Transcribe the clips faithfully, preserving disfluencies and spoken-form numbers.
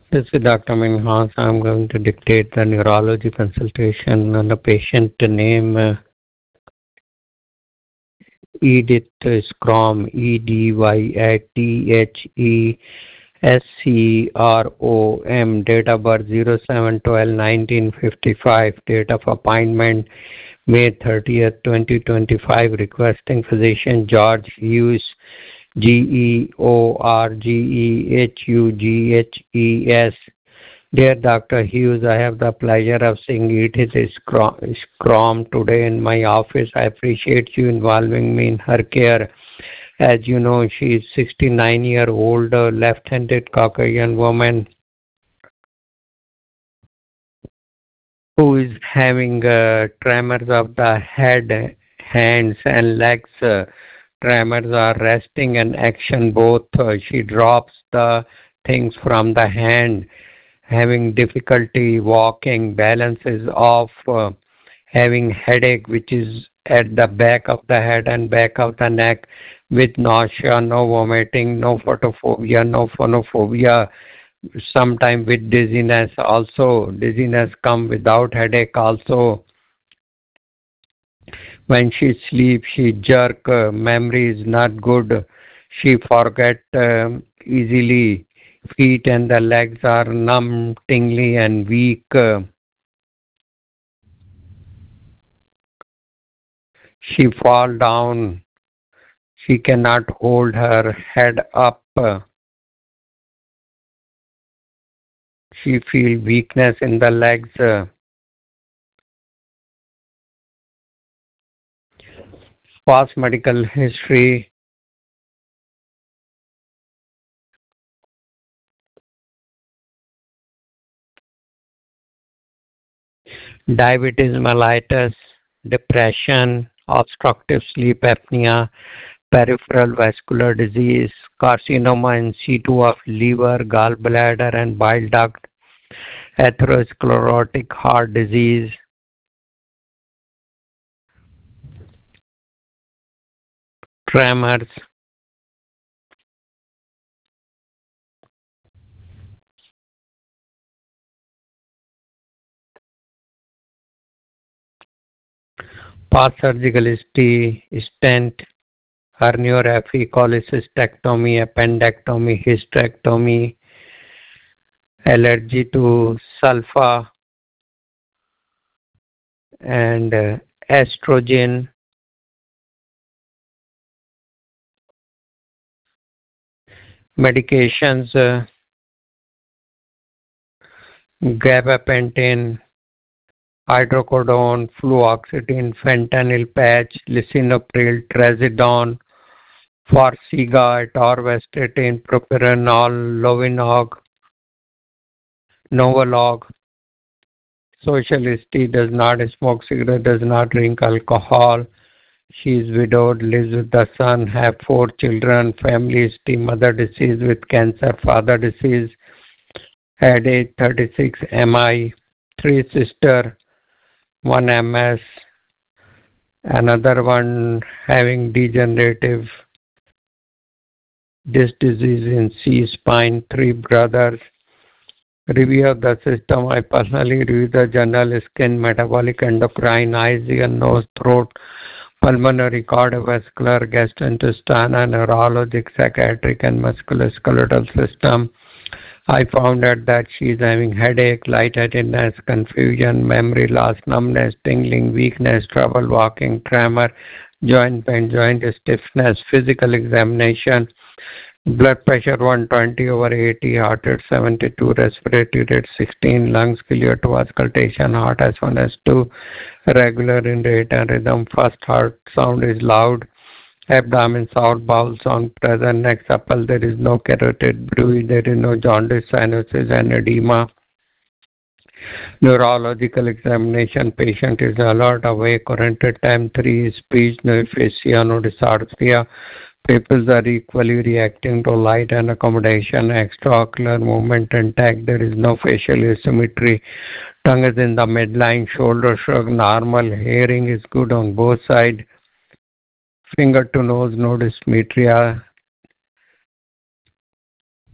This is Doctor Minhas. I'm going to dictate the neurology consultation and the patient name uh, Edith Scrom, E D Y T H E S C R O M, date of birth zero seven twelve nineteen fifty-five, date of appointment May thirtieth, twenty twenty-five, requesting physician George Hughes, G E O R G E H U G H E S. Dear Doctor Hughes, I have the pleasure of seeing Edith Scrom today in my office. I appreciate you involving me in her care. As you know, she is sixty-nine-year-old left-handed Caucasian woman who is having uh, tremors of the head, hands, and legs. Uh, tremors are resting and action both. Uh, she drops the things from the hand, having difficulty walking, balance is off, uh, having headache which is at the back of the head and back of the neck, with nausea, no vomiting, no photophobia, no phonophobia, sometime with dizziness also. Dizziness come without headache also. When she sleeps, she jerk, uh, memory is not good, she forget um easily, feet and the legs are numb, tingly and weak. Uh, she fall down, she cannot hold her head up. Uh, she feel weakness in the legs. Uh, past medical history, diabetes mellitus, depression, obstructive sleep apnea, peripheral vascular disease, carcinoma in situ of liver, gallbladder and bile duct, atherosclerotic heart disease, tremors, past surgical history, stent, herniorrhaphy, cholecystectomy, appendectomy, hysterectomy, allergy to sulfa and uh, estrogen, medications, uh, gabapentin, hydrocodone, fluoxetine, fentanyl patch, lisinopril, trazodone, Farxiga, atorvastatin, propranolol, Lovinog, Novolog. Social history: does not smoke cigarette, does not drink alcohol. She is widowed, lives with the son, have four children. Family history: mother deceased with cancer, father deceased at age thirty-six, M I, three sister, one M S, another one having degenerative disc disease in C spine, three brothers. Review of the system: I personally review the general skin, metabolic, endocrine, eyes, ear, nose, throat, pulmonary, cardiovascular, gastrointestinal, neurologic, psychiatric, and musculoskeletal system. I found out that she is having headache, lightheadedness, confusion, memory loss, numbness, tingling, weakness, trouble walking, tremor, joint pain, joint stiffness. Physical examination: blood pressure one twenty over eighty, heart rate seventy-two, respiratory rate sixteen, lungs clear to auscultation, heart S one S two, regular in rate and rhythm. First heart sound is loud, abdomen sound, bowel sound present, neck supple, there is no carotid bruit, there is no jaundice, sinuses and edema. Neurological examination: patient is alert, awake, oriented, time three, speech, no aphasia, no dysarthria. Pupils are equally reacting to light and accommodation, extraocular movement intact, there is no facial asymmetry. Tongue is in the midline, shoulder shrug normal, hearing is good on both sides. Finger to nose, no dysmetria.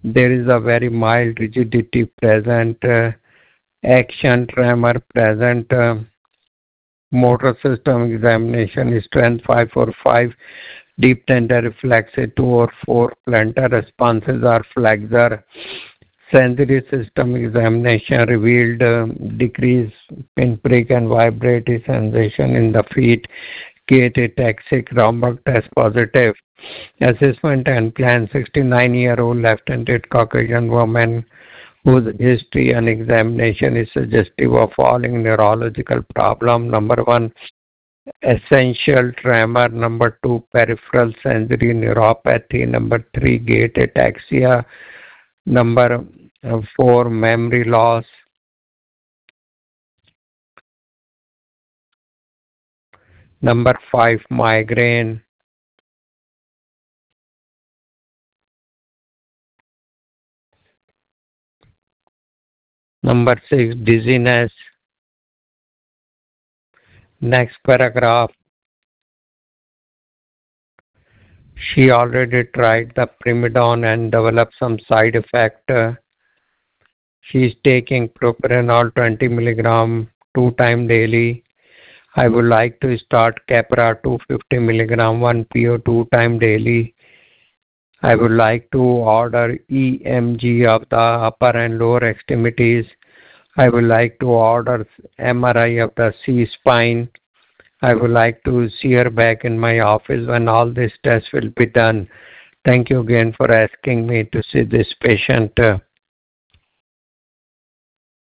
There is a very mild rigidity present, uh, action tremor present, uh, motor system examination strength five four five, deep tender reflex two or four, plantar responses are flexor. Sensory system examination revealed uh, decrease pinprick and vibratory sensation in the feet. Gait ataxic, Romberg test positive. Assessment and plan: sixty-nine-year-old left-handed Caucasian woman whose history and examination is suggestive of following neurological problem. Number one, essential tremor. Number two, peripheral sensory neuropathy. Number three, gait ataxia. Number uh, four, memory loss. Number five, migraine. Number six, dizziness. Next paragraph. She already tried the primidone and developed some side effect. Uh, she is taking propranolol twenty milligram two time daily. I would like to start Keppra two hundred fifty milligram one P O two time daily. I would like to order E M G of the upper and lower extremities. I would like to order M R I of the C-spine. I would like to see her back in my office when all these tests will be done. Thank you again for asking me to see this patient. Uh,